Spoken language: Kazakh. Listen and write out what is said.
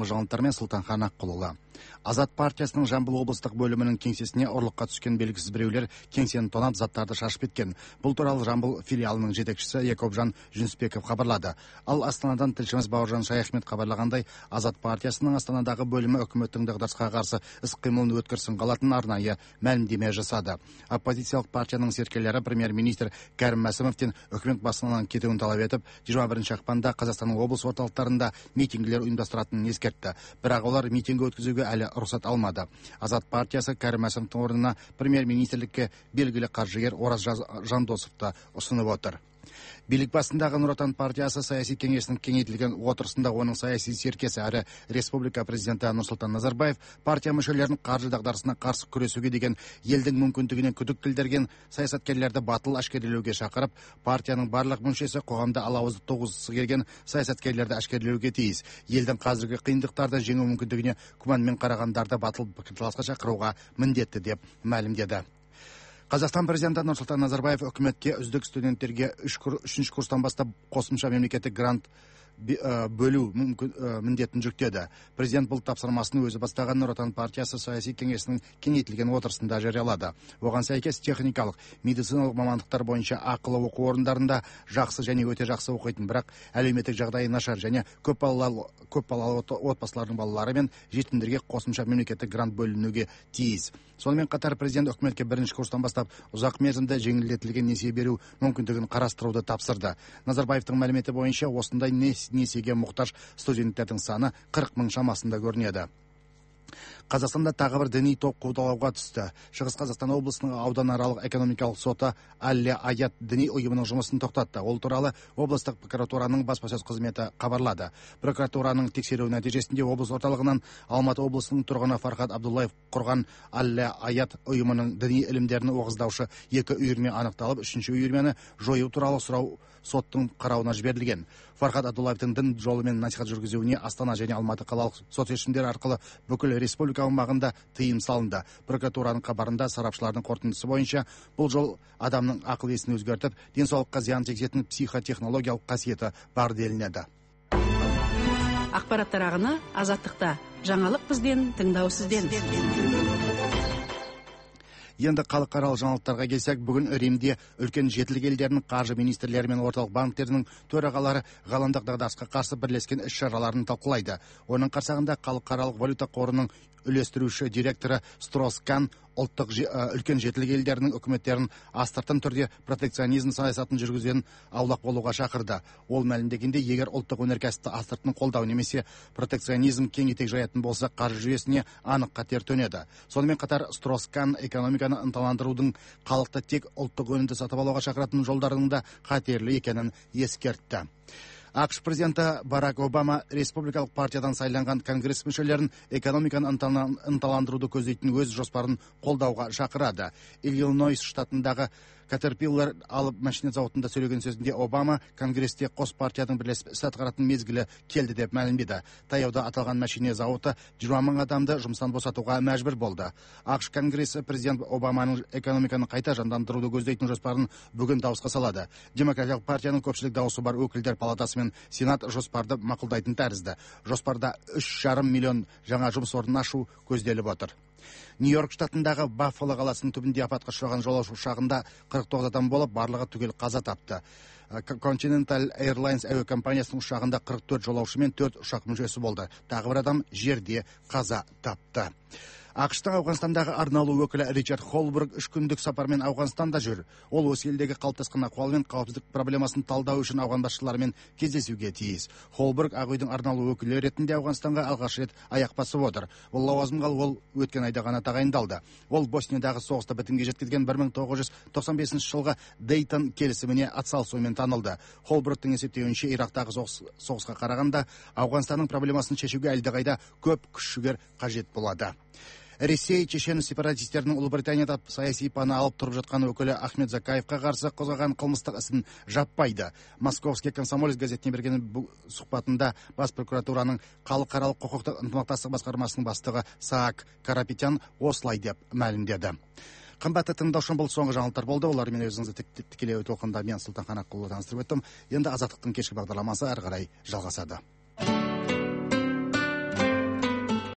соңғы жаңалықтармен Сұлтанхан Аққұлұлы. Азат партиясының Жамбыл облыстық бөлімінің кеңсесіне ұрлыққа түскен белгісіз біреулер кеңсені тонап заттарды шашып кеткен. Бұл туралы Жамбыл филиалының жетекшісі Якобжан Жүнісбеков хабарлады. Ал Астанадан тілшіміз Бауыржан Шаяхмет хабарлағандай, Азат партиясының Астанадағы бөлімі үкіметтің дағдарысқа қарсы іс-қимылын өткерсін қалатын арнайы мәлімдеме жасады. Оппозициялық партияның серкелері премьер-министр Кәрім Мәсімовтен үкімет басынан кетуін талап етіп, 21 ақпанда Қазақстанның облыс орталықтарында митингілер ұйымдастыратынын ескертті. Бірақ олар митинг өткізуге әлі рұқсат алмады. Азат партиясы Кәрім Мәсімовтің орнына премьер-министрлікке белгілі қаржыгер Ораз Жандосовты ұсынып отыр. Билік басындағы Нұр Отан партиясы саяси кеңесінің кеңейтілген отырысында оның саяси серкесі әрі республика президенті Нұрсұлтан Назарбаев партия мүшелерін қаржы дағдарысына қарсы күресуге деген елдің мүмкіндігінен күдік білдірген саясаткерлерді батыл әшкерелеуге шақырып, партияның барлық мүшесі қоғамда алауызды туғызғысы келген саясаткерлерді әшкерелеуге тиіс. Елдің қазіргі қиындықтарды жеңу мүмкіндігіне күмәнмен қарағандарды батыл пікірталасқа шақыруға міндетті деп мәлімдеді. Қазақстан президенті Нұрсұлтан Назарбаев үкіметке үздік студенттерге 3 курстан бастап қосымша мемлекеттік грант бөлу міндетін жүктеді. Президент бұл тапсырмасын өзі бастаған Нұр Отан партиясы саяси кеңесінің кеңейтілген отырысында жариялады. Оған сәйкес техникалық, медициналық мамандықтар бойынша ақылы оқу орындарында жақсы және өте жақсы оқитын, бірақ әлеуметтік жағдайы нашар және көпбалалы отбасылардың балалары мен жетімдерге қосымша мемлекеттік грант бөлінуге тиіс. Сонымен қатар президент үкіметке 1 курстан бастап ұзақ мерзімді жеңілдетілген несие беру мүмкіндігін қарастыруды тапсырды. Назарбаевтың мәліметі бойынша осындай несиеге мұқтаж студенттердің саны 40 мың шамасында көрінеді. Қазақстанда тағы бір діни топ қудалауға түсті. Шығыс Қазақстан облысының ауданаралық экономикалық соты Аль-Аят діни ұйымының жұмысын тоқтатты. Ол туралы облыстық прокуратураның баспасөз қызметі хабарлады. Прокуратураның тексеру нәтижесінде облыс орталығынан Алматы облысының тұрғыны Фархат Абдуллаев құрған Аль-Аят ұйымының діни ілімдерін оғыздаушы 2 үйірме анықталып, 3-ші үйірмені жою туралы сұрау соттың қарауына жіберілген. Фархат Абдуллаевтың дін жолымен насихат жүргізуіне Астана және Алматы қалалық сот шешімдері арқылы бүкіл республика аумағында тыйым салынды. Прокуратураның хабарында сарапшылардың қорытындысы бойынша бұл жол адамның ақыл-есін өзгертіп, денсаулыққа зиян тигізетін психотехнологиялық қасиеті бар делінеді. Ақпараттар ағыны Азаттықта. Жаңалық бізден, тыңдау сізден. Енді халықаралық жаңалықтарға келсек, бүгін Римде үлкен жетілік елдерінің қаржы министрлері мен орталық банктерінің төрағалары ғаламдық дағдарысқа қарсы бірлескен іс-шараларын талқылайды. Оның қарсаңында халықаралық валюта қорының үлестіруші директоры Строс-Кан үлкен жетілік елдерінің үкіметтерін астыртын түрде протекционизм саясатын жүргізуден аулақ болуға шақырды. Ол мәлімдегенде, егер ұлттық өнеркәсіпті астыртын қолдау немесе протекционизм кең етек жаятын болса, қаржы жүйесіне анық қатер төнеді. Сонымен қатар Строс-Кан экономиканы ынталандырудың халықты тек ұлттық өнімді сатып алуға шақыратын жолдарының да қатерлі екенін ескертті. ақш президенті Барак Обама республикалық партиядан сайланған конгресс мүшелерін экономиканы ынталандыруды көздейтін өз жоспарын қолдауға шақырады. Иллинойс штатындағы Caterpillar алып машина зауытында сөйлеген сөзінде Обама конгресте қос партияның бірлесіп іс атқаратын мезгілі келді деп мәлімдеді. Таяуда аталған машина зауыты 20 мың адамды жұмыстан босатуға мәжбүр болды. ақш конгресі президент Обаманың экономиканы қайта жандандыруды көздейтін жоспарын бүгін дауысқа салады. Демократиялық партияның көпшілік дауысы бар өкілдер палатасы мен Сенат жоспарды мақұлдайтын тәрізді. Жоспарда 3,5 миллион жаңа жұмыс орнын ашу көзделіп отыр. Нью-Йорк штатындағы Баффало қаласының түбінде апатқа ұшыраған жолаушы ұшағында 49 адам болып, барлығы түгел қаза тапты. Continental Airlines әуе компаниясының ұшағында 44 жолаушы мен 4 ұшақ мүшесі болды. Тағы бір адам жерде қаза тапты. ақш-тың Ауғанстандағы арналу өкілі Ричард Холберг 3 күндік сапармен Ауғанстанда жүр. Ол осы елдегі қалыптасқан ахуал мен қауіпсіздік проблемасын талдау үшін ауған басшыларымен кездесуге тиіс. Холберг Ақ үйдің арналу өкілі ретінде Ауғанстанға алғаш рет аяқ басып отыр. Ол лауазымға ол өткен айда ғана тағайындалды. Ол Босниядағы соғысты бітімге жеткізген 1995 жылғы Дейтон келісіміне атсалысуымен танылды. Холбергтің есептеуінше, Ирактағы соғысқа қарағанда Ауғанстанның проблемасын шешуге әлдеқайда көп күш-жігер қажет болады. Ресей чечен сепаратистерінің Ұлыбританияда саяси пана алып тұрып жатқан өкілі Ахмед Закаевқа қарсы қозғаған қылмыстық ісін жаппайды. Московский комсомолец газетіне берген сұхбатында бас прокуратураның халықаралық құқықтық ынтымақтастық басқармасының бастығы Саак Карапетян осылай деп мәлімдеді. Қымбатты тыңдаушым, бұл соңғы жаңалықтар болды. Олармен өзіңізді тікелей толқында мен Сұлтанхан Аққұлұлы таныстырып өттім. Енді Азаттықтың кешкі бағдарламасы әрі қарай жалғасады.